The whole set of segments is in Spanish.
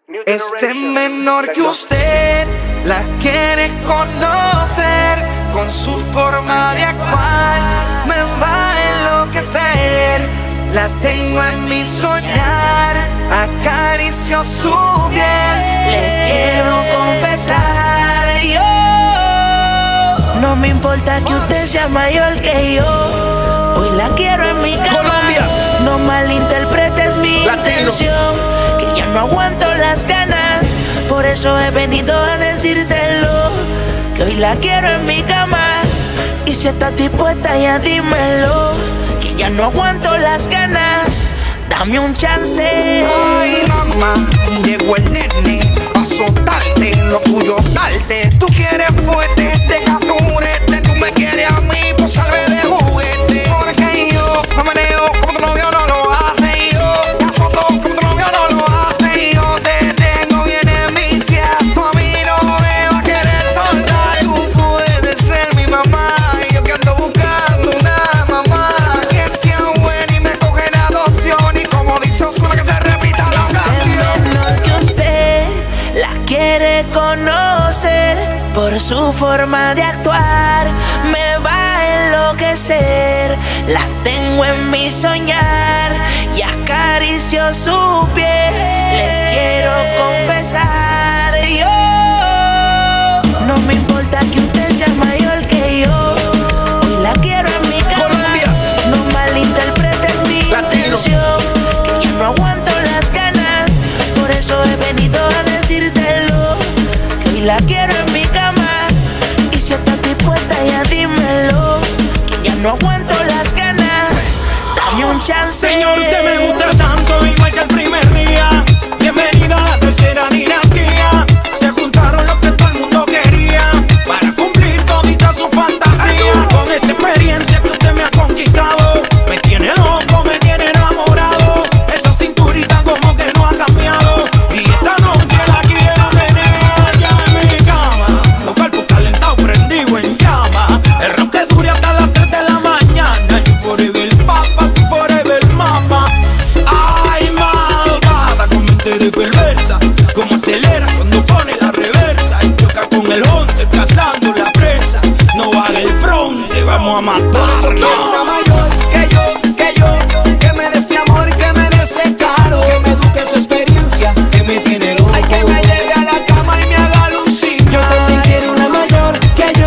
Este menor que usted la quiere conocer, con su forma de actuar me va a enloquecer. La tengo en mi soñar, acaricio su piel, le quiero confesar. Yo no me importa que usted sea mayor que yo, hoy la quiero en mi cama. Colombia. No malinterpretes mi intención, que ya no aguanto las ganas, por eso he venido a decírselo, que hoy la quiero en mi cama. Y si estás dispuesta ya dímelo, que ya no aguanto las ganas, dame un chance. Ay, mamá, llegó el nene a azotarte, lo tuyo darte. Tú quieres fuerte, deja tu murete. Tú me quieres a mí, pues salve de juguete. Porque yo me manejo como tu novio no lo hace. Yo te azoto como tu novio no lo hace. Yo te tengo bien enviciado, tú a mí no me vas a querer soltar. Tú puedes ser mi mamá, yo que ando buscando una mamá que sea buena y me coge en adopción. Y como dice Ozuna, que se repita la canción. Menor que usted la quiere conocer, por su forma de actuar me va a enloquecer. La tengo en mi soñar y acaricio su piel, le quiero confesar. Yo no me importa que usted sea mayor que yo, hoy la quiero en mi cama. Colombia. No malinterpretes mi intención, que ya no aguanto las ganas, por eso he venido a decírselo, que hoy la quiero en mi cama. Y si estás dispuesta ya dímelo, que ya no aguanto las ganas, dame un chance. Señor, usted me gusta tanto, igual que el primer día. Bienvenida a la tercera dinastía. Se juntaron lo que todo el mundo quería, para cumplir todita su fantasía. Con esa experiencia que usted me ha conquistado, me tiene loco, me tiene enamorado. Esa cinturita como que no ha cambiado, y esta noche la quiero tener ya en mi cama. Los cuerpos calentados, prendidos en llama. El rock que dure hasta las 3 de la mañana. You forever papa, tú forever mama. Ay, malvada, con mente de perversa, como acelera cuando pone la reversa y choca con el Hunter cazando la presa. No va del front, te vamos a matar. Piensa mayor que me dé ese amor, que me dé ese caro, que me eduque su experiencia, que me tiene loco. Ay, que me lleve a la cama y me haga alucinar. Yo también quiero una mayor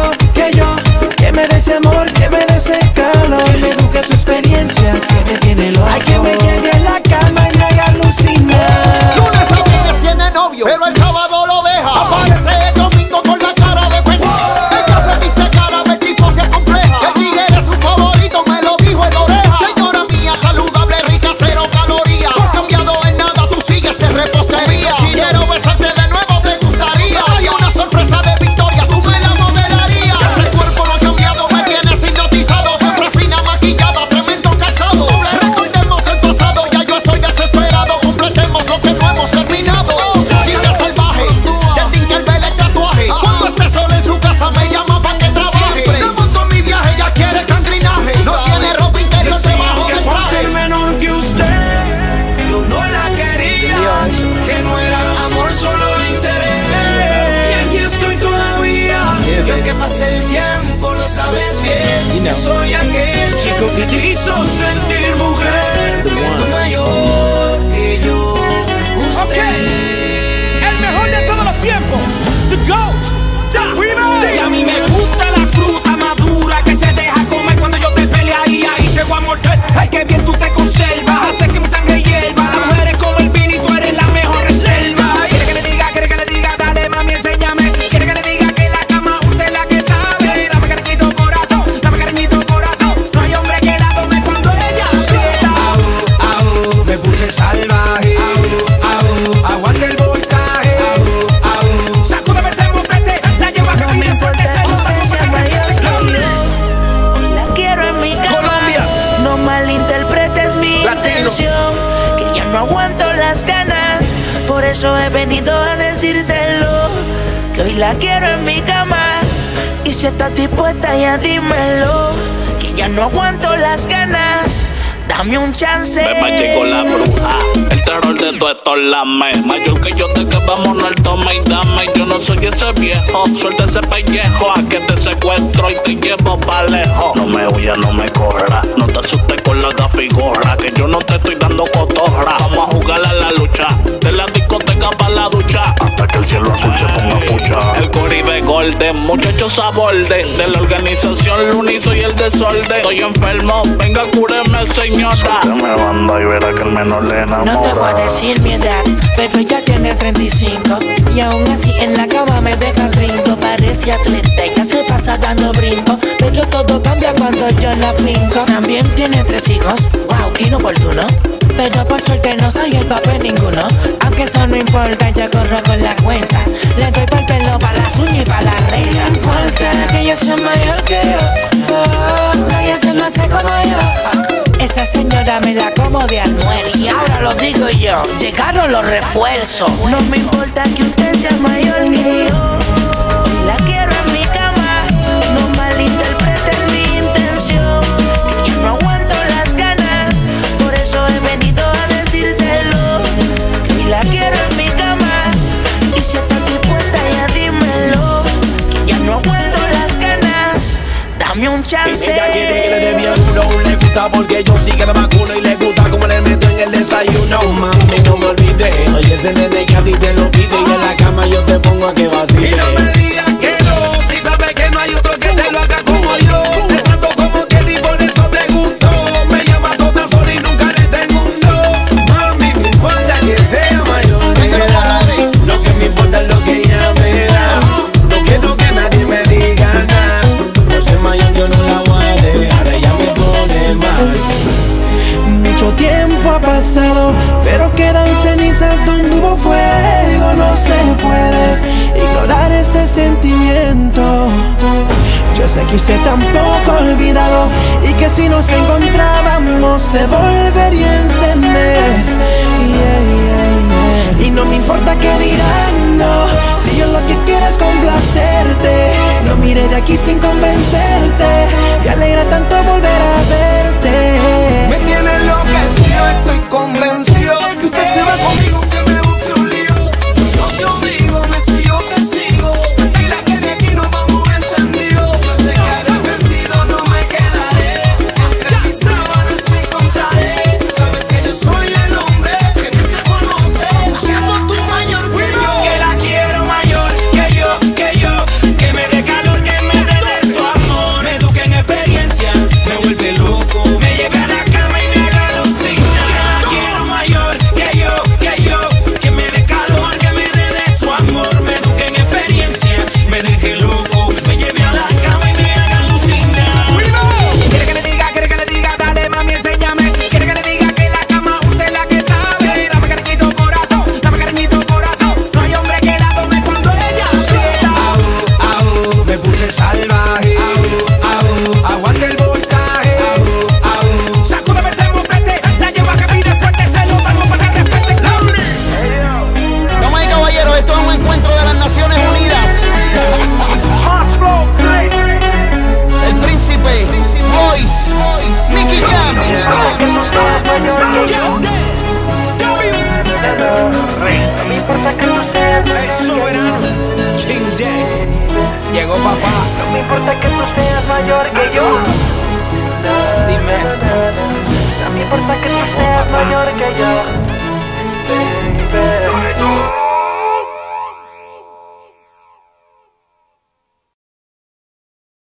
que me dé ese amor, que me dé ese calor, que me eduque su experiencia, que me tiene loco. Ay, que me lleve a la cama y me haga alucinar. Lunes a viernes tiene novio, pero el sábado lo deja. Aparece el domingo con la cara de pendeja. Ella se viste cara, el tipo se acompleja. El tigre es su favorito, me lo dijo en la oreja. Señora mía, saludable, rica, cero calorías. No has cambiado en nada, tú sigues en repostería. Quiero besarte de nuevo, te gustaría. Hay una sorpresa de Victoria, tú me la modelarías. Ese cuerpo no ha cambiado, me tienes hipnotizado. Siempre fina, maquillada, tremendo calzado. Recordemos el pasado, ya yo estoy desesperado. Completemos lo que no hemos terminado. Chica salvaje, de Tinkerbell el tatuaje. Cuando esté sola en su casa me llama pa' que trabaje. De monto en mi viaje, ya quiere cangrinaje. No tiene ropa interior debajo Que del por ser traje. menor que usted, yo no la quería. Que no era amor, solo interés. Y así estoy todavía. Y aunque pase el tiempo, lo sabes bien. Que soy aquel chico que te hizo sentir mujer. Siendo mayor que yo, usted. El mejor de todos los tiempos, The GOAT, Freeman. Y a mí me gusta la fruta madura que se deja comer cuando yo te pelea y ahí te voy a morder. Ay, qué bien tú te conservas, hace que mi sangre hierva. Las mujeres como el vino y tú eres la mejor reserva. Quiere que le diga, dale mami, enséñame. Quiere que le diga que la cama usted es la que sabe. Dame cariñito corazón, no hay hombre que la tome cuando ella aprieta. Me puse salvaje, aguante el voltaje. Sacúdeme ese mofete, la llevo a caminar importa fuerte, se que usted sea mayor que yo, hoy la quiero en mi cama. Colombia. No malinterpretes mi intención, que ya no aguanto las ganas, por eso he venido a decírselo, que hoy la quiero en mi cama. Y si estás dispuesta ya dímelo, que ya no aguanto las ganas, dame un chance. Me manché con la bruja, el terror de todo esto es la me. Mayor que yo te que vámonos al toma y dame. Yo no soy ese viejo, suelta ese pellejo. A que te secuestro y te llevo pa' lejos. No me huyas, no me corras, no te asustes con la gafigorra, que yo no te estoy dando cotorra. Vamos a jugar a la lucha, de la discoteca pa' la ducha, hasta que el cielo azul se ponga fucha. El Caribe Golden, muchachos a borde, de la organización Lunizo y el desorden. Estoy enfermo, venga cúreme señora. Suéltame banda y verá que el menor le enamora. No te voy a decir mi edad, pero ella tiene 35 y aún así en la cama me deja el rinco. Parece atleta y ya se pasa dando brinco, pero todo cambia cuando yo la finco. También tiene 3 hijos, wow, inoportuno, pero por suerte no soy el papel ninguno. Aunque eso no importa, yo corro con la cuenta. Le doy pa'l pelo, pa' las uñas y pa' la regla. No importa que ella sea mayor que yo, ella se lo hace como yo. Esa señora me la como de almuerzo. Y ahora lo digo yo, llegaron los refuerzos. No me importa que usted sea mayor que yo, la quiero en mi cama. No malinterpretes mi intención, que yo no aguanto las ganas. Por eso he venido a decírselo, que hoy la quiero en mi cama. Y si estás dispuesta ya dímelo, que ya no aguanto las ganas. Dame un chance. Ella quiere que le dé bien uno, le gusta porque yo sí que la vacuno y le gusta como le meto en el desayuno. Mami, no me olvides, soy ese nene que a ti te lo pide y en la cama yo te pongo a que vacile. Y no me digas que no, si sabes que no hay otro que te lo haga como yo. Te trato como que ni por eso te gustó. Me llama toda sola y nunca le tengo un no. Mami, me importa que sea mayor de edad, lo que me importa es lo que ella me da. No quiero que nadie me diga nada, por ser mayor yo no la voy a dejar, ella me pone mal. Mucho tiempo ha pasado, pero quedan cenizas donde hubo fuego. No se puede ignorar este sentimiento. Yo sé que usted tampoco ha olvidado y que si nos encontrábamos se volvería a encender. Y no me importa qué dirán, no, si yo lo que quiero es complacerte. No mire de aquí sin convencerte, me alegra tanto volver a verte. Me tiene enloquecido, estoy convencido que usted se va conmigo, que me busque un lío. No te obligo, me sigo, te sigo. Tranquila que de aquí nos vamos encendidos. Yo sé que arrepentido no me quedaré, entre mis sábanas me encontraré. Sabes que yo soy el hombre que tú te conoces, siendo tú mayor que yo. Que la quiero mayor que yo, que me dé calor, que me dé de su amor. Me eduque en experiencia, me vuelve loco, me lleve a la cama y me haga alucinar. Que la quiero mayor que yo, que me dé calor, que me dé de su amor. Me eduque en experiencia, me deje loco, me lleve a la cama y me haga alucinar. Quiere que le diga, dale mami, enséñame. Quiere que le diga que la cama usted es la que sabe. Dame cariñito corazón, no hay hombre que la tome cuando ella aprieta. Me puse salvaje, aguante el voltaje. Sacúdeme ese mofete, la lleva que pide fuerte, se lo damos para que respete. Damas y caballeros, esto es un encuentro de las Naciones Unidas. El príncipe, Boys, Nicky Jam. El soberano, King Day, llegó papá. No me importa que tú seas mayor que yo, Así mismo. no me importa que tú seas mayor que yo, baby.